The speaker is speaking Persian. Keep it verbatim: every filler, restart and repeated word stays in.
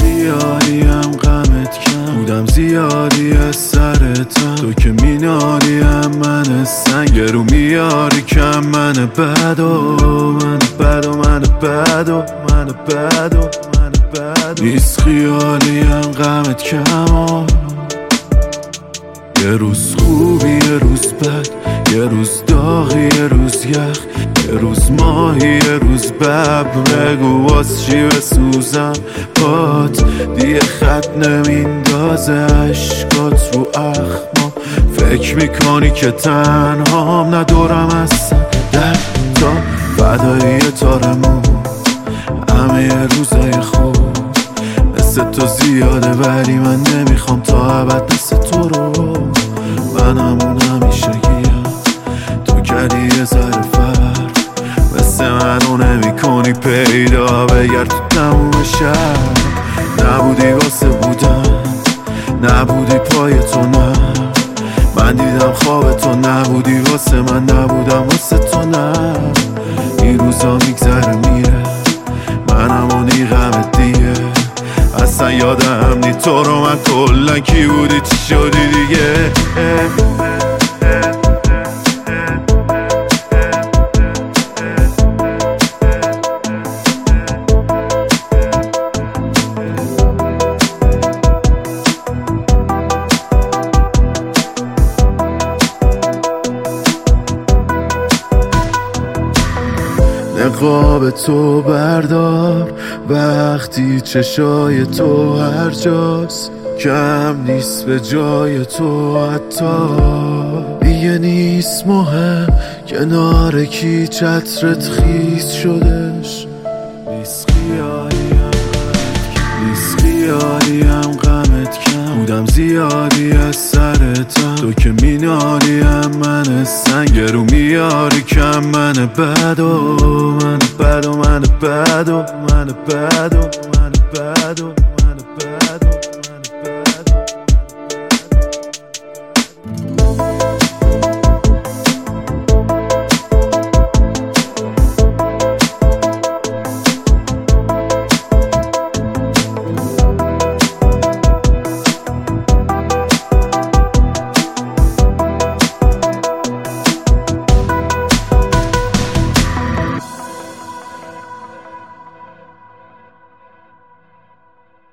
خیالیم غمت کم بودم زیادی از سرتم، تو که مینالیم من سنگ رو میاری کم. من بد و من بد و من بد و من بد و من بد و نیست خیالیم غمت کم. یه روز خوبی یه روز بد، یه روز داغی یه روز یخ، یه روز ماهی یه روز بب. بگو واس چی بسوزم پات، دیگه خط نمیندازه عشقات رو اخما. فکر میکنی که تنهام ندارم اصلا در تا فدایی تارمون همه روزای خوب مثل تو زیاده، ولی من نمیخوام تا ابد مثل تو رو. من همون همیشه گیم تو کردی یه ذره فرق، مثل منو نمی کنی پیدا. بگرد تو تموم شهر، نبودی واسه بودن، نبودی پای تو، نه من دیدم خواب تو، نبودی واسه من، نبودم واسه تو. نه این روزا میگذره میره، من همونی غم دیگه اصلا یادم نی تو رو من کلن کی بودی چی شدی دیگه. نقاب تو بردار وقتی چشای تو هر جاست، کم نیست به جای تو حتی. دیگه نیست مهم کنار کی چترت خیس شدش. نیست خیالیم نیست خیالیم غمت کم بودم زیادی از سرتم، تو که مینالیم من سنگ رو میاری کم. من بد و من بد و من بد و من بد و من بد و